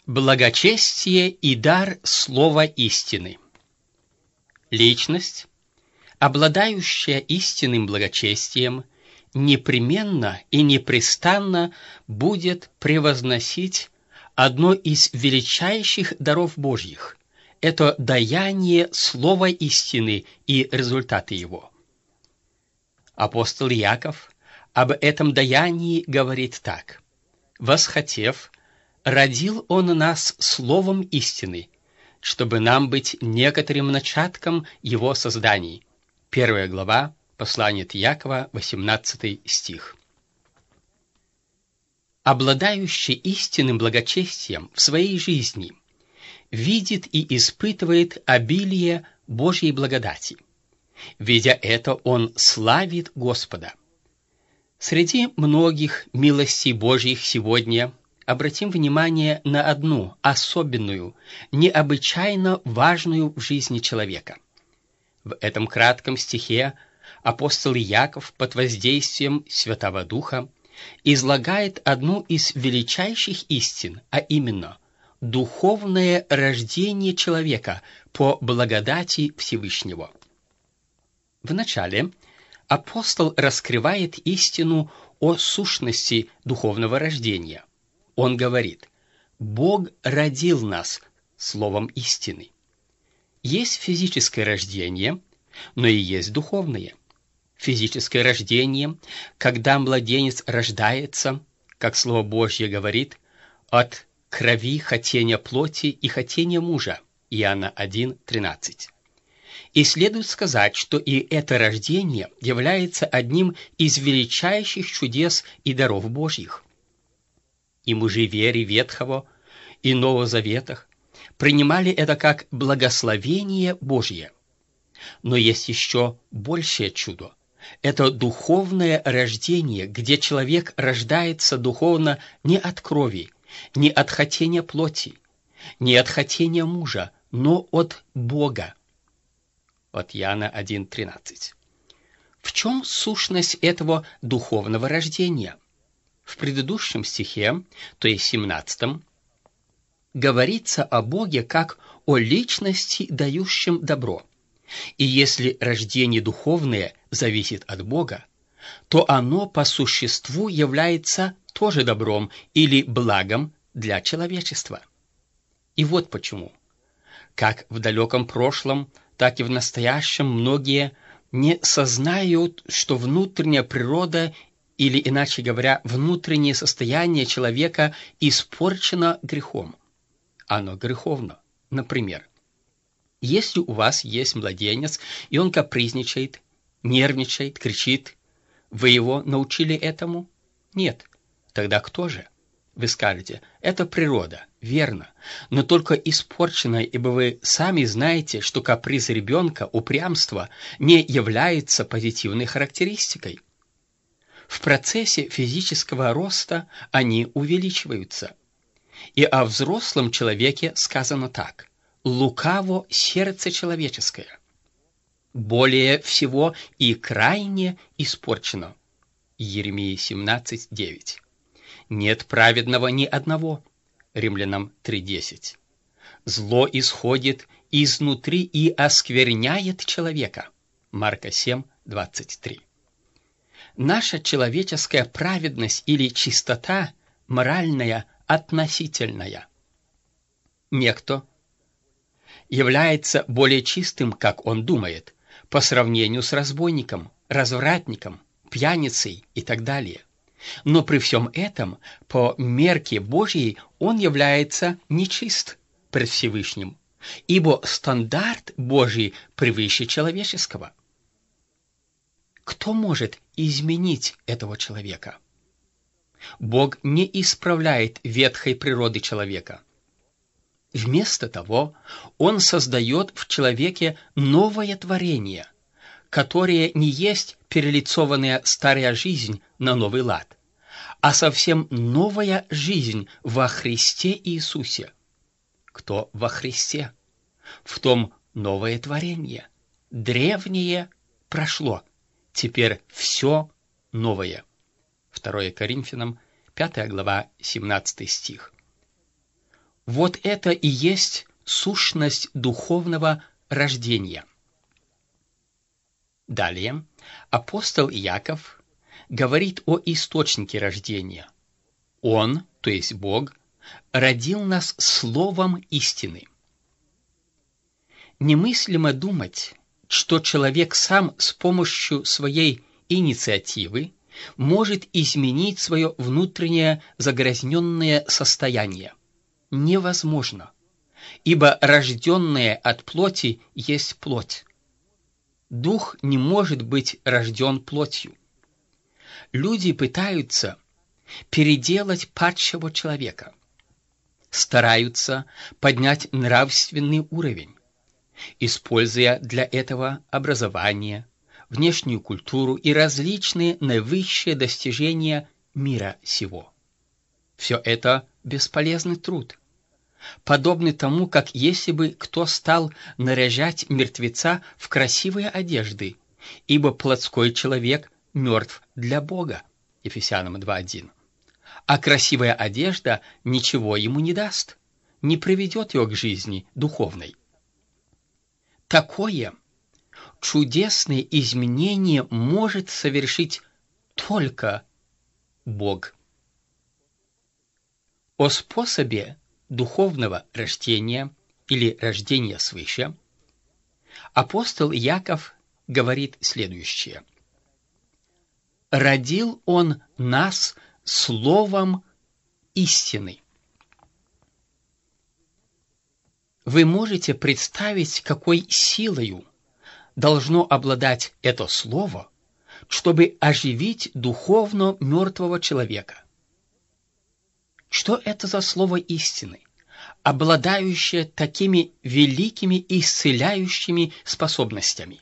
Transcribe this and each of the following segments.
Благочестие и дар слова истины. Личность, обладающая истинным благочестием, непременно и непрестанно будет превозносить одно из величайших даров Божьих – это даяние слова истины и результаты его. Апостол Иаков об этом даянии говорит так: «Восхотев, родил Он нас словом истины, чтобы нам быть некоторым начатком Его созданий». 1 глава, послание от Иакова, 18 стих. Обладающий истинным благочестием в своей жизни видит и испытывает обилие Божьей благодати. Видя это, он славит Господа. Среди многих милостей Божьих сегодня обратим внимание на одну особенную, необычайно важную в жизни человека. В этом кратком стихе апостол Иаков под воздействием Святого Духа излагает одну из величайших истин, а именно духовное рождение человека по благодати Всевышнего. Вначале апостол раскрывает истину о сущности духовного рождения. Он говорит: «Бог родил нас словом истины». Есть физическое рождение, но и есть духовное. Физическое рождение, когда младенец рождается, как Слово Божье говорит, от крови хотения плоти и хотения мужа. Иоанна 1:13. И следует сказать, что и это рождение является одним из величайших чудес и даров Божьих. И мужи веры Ветхого и Нового Заветах принимали это как благословение Божье. Но есть еще большее чудо. Это духовное рождение, где человек рождается духовно не от крови, не от хотения плоти, не от хотения мужа, но от Бога. От Иоанна 1:13. В чем сущность этого духовного рождения? В предыдущем стихе, то есть 17, говорится о Боге как о личности, дающем добро. И если рождение духовное зависит от Бога, то оно по существу является тоже добром или благом для человечества. И вот почему. Как в далеком прошлом, так и в настоящем многие не сознают, что внутренняя природа, или, иначе говоря, внутреннее состояние человека испорчено грехом. Оно греховно. Например, если у вас есть младенец, и он капризничает, нервничает, кричит, вы его научили этому? Нет. Тогда кто же? Вы скажете: это природа. Верно. Но только испорченная, ибо вы сами знаете, что каприз ребенка, упрямство, не является позитивной характеристикой. В процессе физического роста они увеличиваются. И о взрослом человеке сказано так: «Лукаво сердце человеческое, более всего и крайне испорчено». Иеремии 17:9. «Нет праведного ни одного». Римлянам 3:10. «Зло исходит изнутри и оскверняет человека». Марка 7:23. Наша человеческая праведность или чистота моральная относительная. Некто является более чистым, как он думает, по сравнению с разбойником, развратником, пьяницей и так далее. Но при всем этом, по мерке Божьей, он является нечист пред Всевышним, ибо стандарт Божий превыше человеческого. Кто может изменить этого человека? Бог не исправляет ветхой природы человека. Вместо того, Он создает в человеке новое творение, которое не есть перелицованная старая жизнь на новый лад, а совсем новая жизнь во Христе Иисусе. Кто во Христе? В том новое творение. Древнее прошло, теперь все новое. 2 Коринфянам, 5 глава, 17 стих. Вот это и есть сущность духовного рождения. Далее апостол Иаков говорит о источнике рождения. Он, то есть Бог, родил нас словом истины. Немыслимо думать, что человек сам с помощью своей инициативы может изменить свое внутреннее загрязненное состояние. Невозможно, ибо рожденное от плоти есть плоть. Дух не может быть рожден плотью. Люди пытаются переделать падшего человека, стараются поднять нравственный уровень, используя для этого образование, внешнюю культуру и различные наивысшие достижения мира сего. Все это бесполезный труд, подобный тому, как если бы кто стал наряжать мертвеца в красивые одежды, ибо плотской человек мертв для Бога. Ефесянам 2:1. А красивая одежда ничего ему не даст, не приведет его к жизни духовной. Такое чудесное изменение может совершить только Бог. О способе духовного рождения или рождения свыше апостол Иаков говорит следующее. «Родил он нас словом истины». Вы можете представить, какой силою должно обладать это слово, чтобы оживить духовно мертвого человека? Что это за слово истины, обладающее такими великими исцеляющими способностями?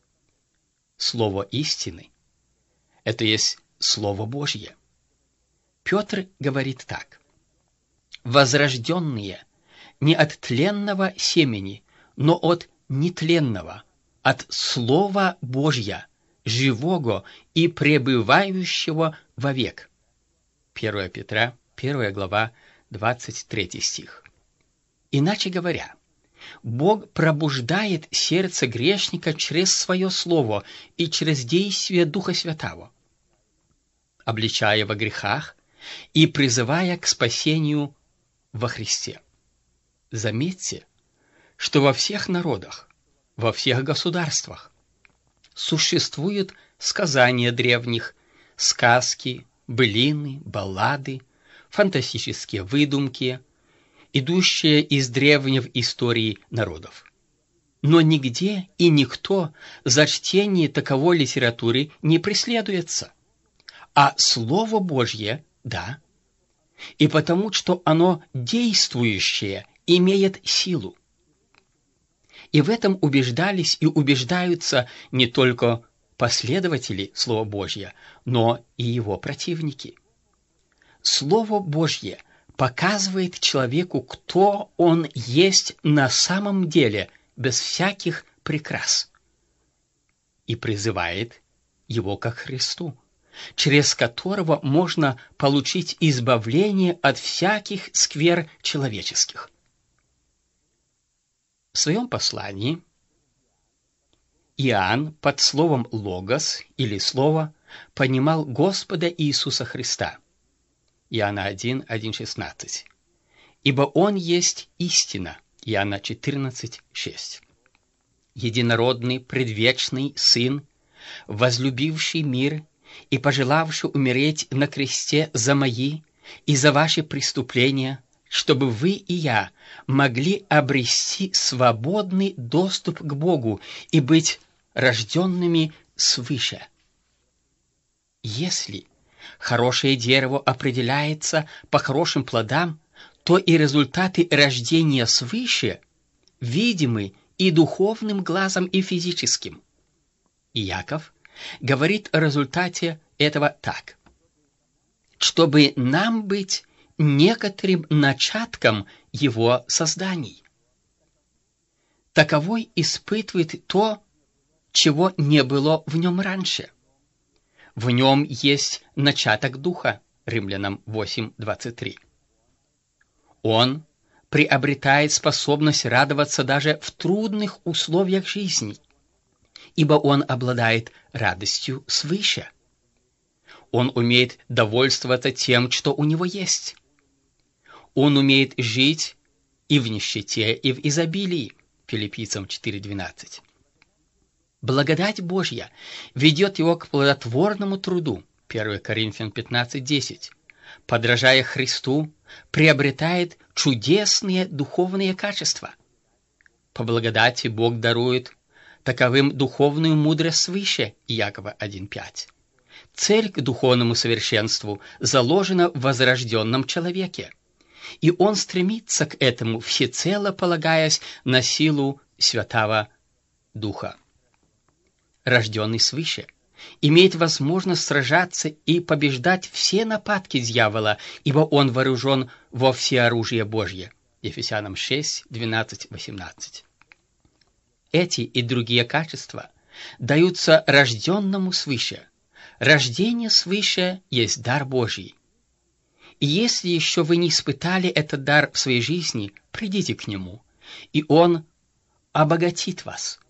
Слово истины – это есть Слово Божье. Петр говорит так: «Возрожденные не от тленного семени, но от нетленного, от Слова Божья, живого и пребывающего вовек». 1 Петра, 1 глава, 23 стих. Иначе говоря, Бог пробуждает сердце грешника через свое Слово и через действие Духа Святого, обличая во грехах и призывая к спасению во Христе. Заметьте, что во всех народах, во всех государствах существуют сказания древних, сказки, былины, баллады, фантастические выдумки, идущие из древних историй народов. Но нигде и никто за чтение таковой литературы не преследуется. А Слово Божье – да. И потому, что оно действующее, имеет силу. И в этом убеждались и убеждаются не только последователи Слова Божьего, но и его противники. Слово Божье показывает человеку, кто он есть на самом деле, без всяких прикрас, и призывает его ко Христу, через которого можно получить избавление от всяких сквер человеческих. В своем послании Иоанн под словом «логос» или «слово» понимал Господа Иисуса Христа. Иоанна 1:16. «Ибо Он есть истина». Иоанна 14:6. «Единородный, предвечный Сын, возлюбивший мир и пожелавший умереть на кресте за мои и за ваши преступления, чтобы вы и я могли обрести свободный доступ к Богу и быть рожденными свыше». Если хорошее дерево определяется по хорошим плодам, то и результаты рождения свыше видимы и духовным глазом, и физическим. Иаков говорит о результате этого так: чтобы нам быть некоторым начатком его созданий. Таковой испытывает то, чего не было в нем раньше. В нем есть начаток духа. Римлянам 8:23. Он приобретает способность радоваться даже в трудных условиях жизни, ибо он обладает радостью свыше. Он умеет довольствоваться тем, что у него есть. Он умеет жить и в нищете, и в изобилии. Филиппийцам 4:12. Благодать Божья ведет его к плодотворному труду. 1 Коринфянам 15:10. Подражая Христу, приобретает чудесные духовные качества. По благодати Бог дарует таковым духовную мудрость свыше. Иакова 1:5. Цель к духовному совершенству заложена в возрожденном человеке, и он стремится к этому, всецело полагаясь на силу Святого Духа. Рожденный свыше имеет возможность сражаться и побеждать все нападки дьявола, ибо он вооружен во всеоружие Божье. Ефесянам 6:12-18. Эти и другие качества даются рожденному свыше. Рождение свыше есть дар Божий. И если еще вы не испытали этот дар в своей жизни, придите к нему, и он обогатит вас.